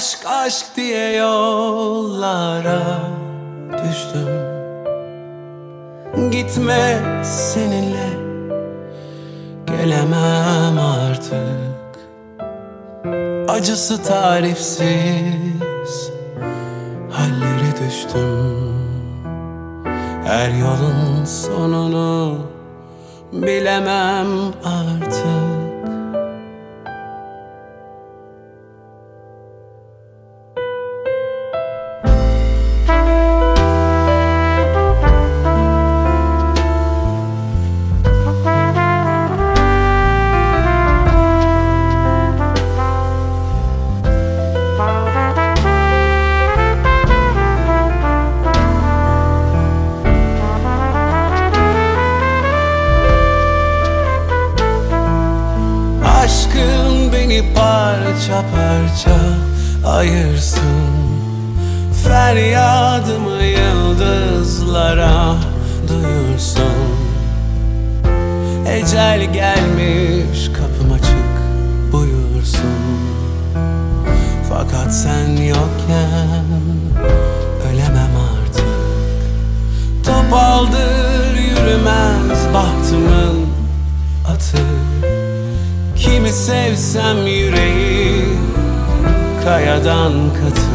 Aşk aşk diye yollara düştüm. Gitme, seninle gelemem artık. Acısı tarifsiz hallere düştüm. Her yolun sonunu bilemem artık. Aşkın beni parça parça ayırsın. Feryadımı yıldızlara duyursun. Ecel gelmiş, kapım açık buyursun. Fakat sen yokken ölemem artık. Topaldır yürümez bahtımın atı. Kimi sevsem yüreği kayadan katı.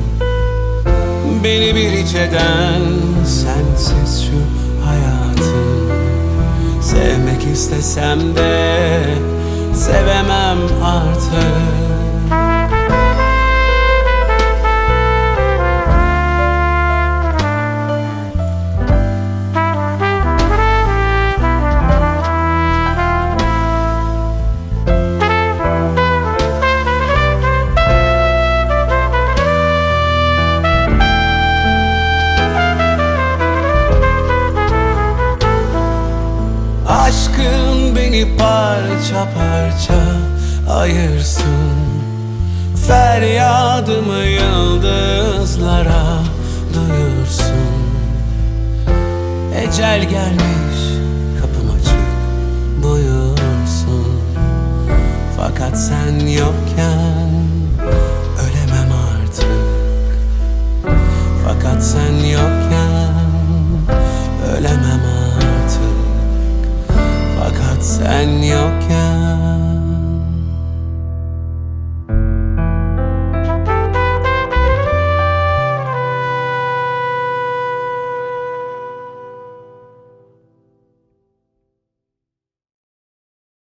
Beni bir hiç eden sensiz şu hayatım. Sevmek istesem de sevemem artık. Aşkın beni parça parça ayırsın. Feryadımı yıldızlara duyursun. Ecel gelmiş, kapım açık buyursun. Fakat sen yokken ölemem artık. Fakat sen yokken ölemem artık. Fakat sen yokken